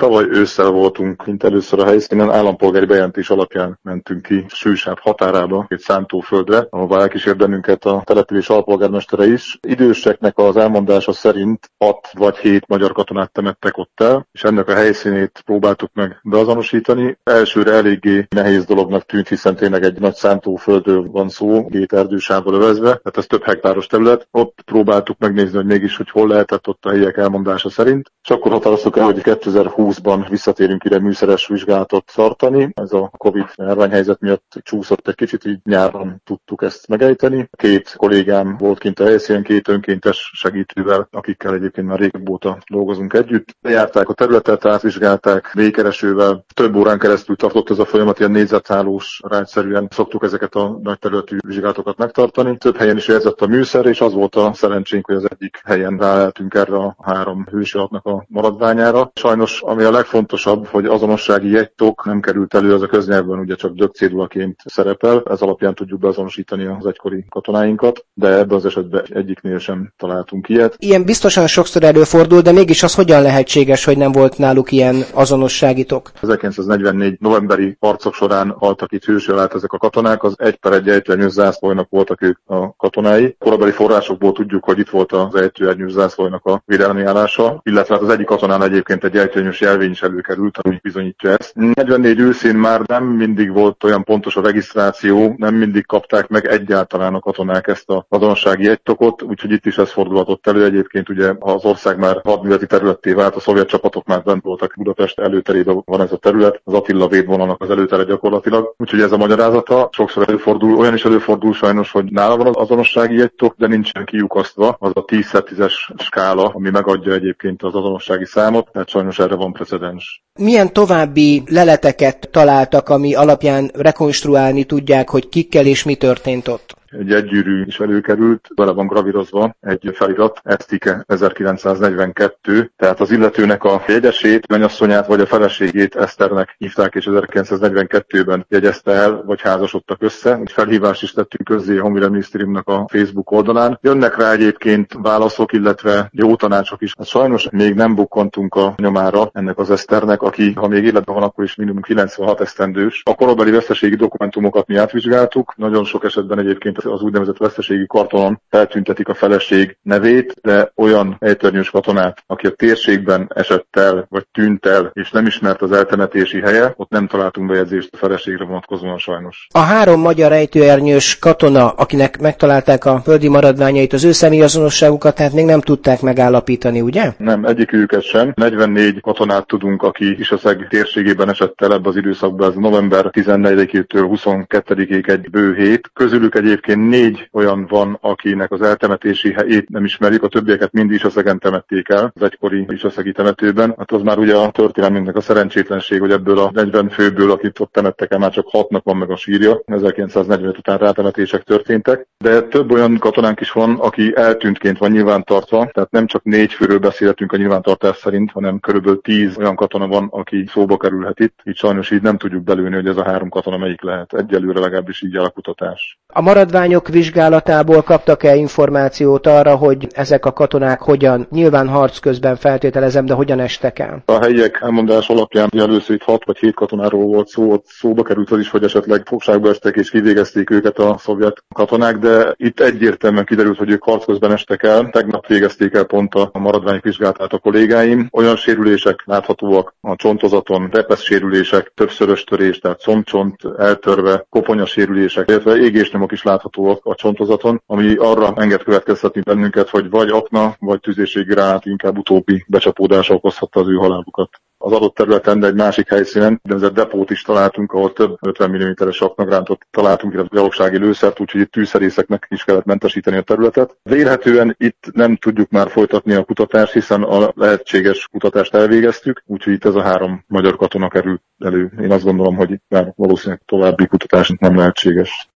Tavaly ősszel voltunk mint először a helyszínen, állampolgári bejelentés alapján mentünk ki Sősáv határába, egy szántóföldre, ahol elkísért bennünket a település alpolgármestere is. Időseknek az elmondása szerint 6 vagy 7 magyar katonát temettek ott el, és ennek a helyszínét próbáltuk meg beazonosítani. Elsőre eléggé nehéz dolognak tűnt, hiszen tényleg egy nagy szántóföldről van szó, 2 erdősávval övezve, tehát ez több hektáros terület. Ott próbáltuk megnézni, hogy mégis, hogy hol lehetett ott a helyiek elmondása szerint. És akkor határoztuk el, hogy 2020-ban visszatérünk ide műszeres vizsgálatot tartani. Ez a Covid járványhelyzet miatt csúszott egy kicsit, így nyáron tudtuk ezt megejteni. 2 kollégám volt kint a helyszínen, 2 önkéntes segítővel, akikkel egyébként már régebb óta dolgozunk együtt. Bejárták a területet, átvizsgálták végkeresővel. Több órán keresztül tartott ez a folyamat, ilyen négyzetszállós rágyszerűen szoktuk ezeket a nagy területű vizsgálatokat megtartani. Több helyen is érzett a műszer, és az volt a szerencsénk, hogy az egyik helyen ráálltunk erre a 3 hősi alapnak a maradványára. Sajnos, ami a legfontosabb, hogy azonossági jegytok nem került elő, az a köznyelvben ugye csak dögcédulaként szerepel. Ez alapján tudjuk beazonosítani az egykori katonáinkat, de ebben az esetben egyiknél sem találtunk ilyet. Ilyen biztosan sokszor előfordul, de mégis az hogyan lehetséges, hogy nem volt náluk ilyen azonosságitok? 1944 novemberi harcok során haltak itt hősi alá ezek a katonák, az 1/1 ejtőernyős zászlóinak voltak ők a katonái. Korabeli forrásokból tudjuk, hogy itt volt az ejtőernyős zászlóinak a védelmi állása, illetve az egyik katonán egyébként egy ejtőernyős jelvény is előkerült, ami bizonyítja ezt. 44 őszén már nem mindig volt olyan pontos a regisztráció, nem mindig kapták meg egyáltalán a katonák ezt az azonossági jegytokot, úgyhogy itt is ez fordulhatott elő. Egyébként ugye az ország már hadműveleti területté vált, a szovjet csapatok már bent voltak Budapest előterében van ez a terület, az Attila védvonalnak az előtere gyakorlatilag. Úgyhogy ez a magyarázata, sokszor előfordul, olyan is előfordul sajnos, hogy nála van az azonossági jegytok, de nincsen kiukasztva az a 10x10-es skála, ami megadja egyébként az azonossági számot, tehát sajnos erre van precedens. Milyen további leleteket találtak, ami alapján rekonstruálni tudják, hogy kikkel és mi történt ott? Egy egygyűrű is előkerült, bele van gravírozva egy felirat, Esztike 1942, tehát az illetőnek a jegyesét, mennyasszonyát vagy a feleségét Eszternek hívták, és 1942-ben jegyezte el, vagy házasodtak össze. Egy felhívást is tettünk közzé a Honvédelmi Minisztériumnak a Facebook oldalán. Jönnek rá egyébként válaszok, illetve jó tanácsok is. Hát sajnos még nem bukkantunk a nyomára ennek az Eszternek, aki, ha még életben van, akkor is minimum 96 esztendős. A korabeli veszteségi dokumentumokat mi átvizsgáltuk, nagyon sok esetben egyébként az úgynevezett veszteségi kartonon feltüntetik a feleség nevét, de olyan ejtőernyős katonát, aki a térségben esett el, vagy tűnt el, és nem ismert az eltemetési helye, ott nem találtunk bejegyzést a feleségre vonatkozóan sajnos. A 3 magyar ejtőernyős katona, akinek megtalálták a földi maradványait, az ő személyazonosságukat, tehát még nem tudták megállapítani, ugye? Nem, egyiküket sem. 44 katonát tudunk, aki Isaszeg térségében esett el ebbe az időszakban, ez november 14-től 22-ig egy bő hét. Közülük egyébként 4 olyan van, akinek az eltemetési helyét nem ismerjük, a többieket mind Isaszegen temették el, az egykori isaszegi temetőben. Hát az már ugye a történelmünknek a szerencsétlenség, hogy ebből a 40 főből, akit ott temettek el, már csak 6-nak van meg a sírja. 1945 után rátemetések történtek, de több olyan katonánk is van, aki eltűntként van nyilvántartva, tehát nem csak 4 főről beszélhetünk a nyilvántartás szerint, hanem körülbelül 10 olyan katona van, aki szóba kerülhet itt. Így sajnos így nem tudjuk belőni, hogy ez a 3 katona melyik lehet. Egyelőre legalábbis így áll a kutatás. A maradványok vizsgálatából kaptak-e információt arra, hogy ezek a katonák hogyan, nyilván harc közben feltételezem, de hogyan estek el? A helyiek elmondás alapján először itt 6 vagy 7 katonáról volt szó, ott szóba került az is, hogy esetleg fogságba estek és kivégezték őket a szovjet katonák, de itt egyértelműen kiderült, hogy ők harc közben estek el. Tegnap végezték el pont a maradványok vizsgálatát a kollégáim. Olyan sérülések láthatóak a csontozaton, repesz sérülések, többszörös törés, tehát combcsont eltörve, koponyasérülések, illetve égésnyomok is láthatóak a csontozaton, ami arra enged következtetni bennünket, hogy vagy akna, vagy tüzérségi gránát, inkább utóbbi becsapódása okozhatta az ő halálukat. Az adott területen, de egy másik helyszínen úgynevezett depót is találtunk, ahol több 50 mm-es aknagrántot találtunk, illetve gyalogsági lőszert, úgyhogy itt tűzszerészeknek is kellett mentesíteni a területet. Vélhetően itt nem tudjuk már folytatni a kutatást, hiszen a lehetséges kutatást elvégeztük, úgyhogy itt ez a 3 magyar katona került elő. Én azt gondolom, hogy itt már valószínűleg további kutatás nem lehetséges.